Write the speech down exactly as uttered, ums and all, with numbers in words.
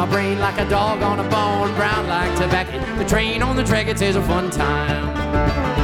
My brain like a dog on a bone, brown like tobacco. The train on the track, it says a fun time.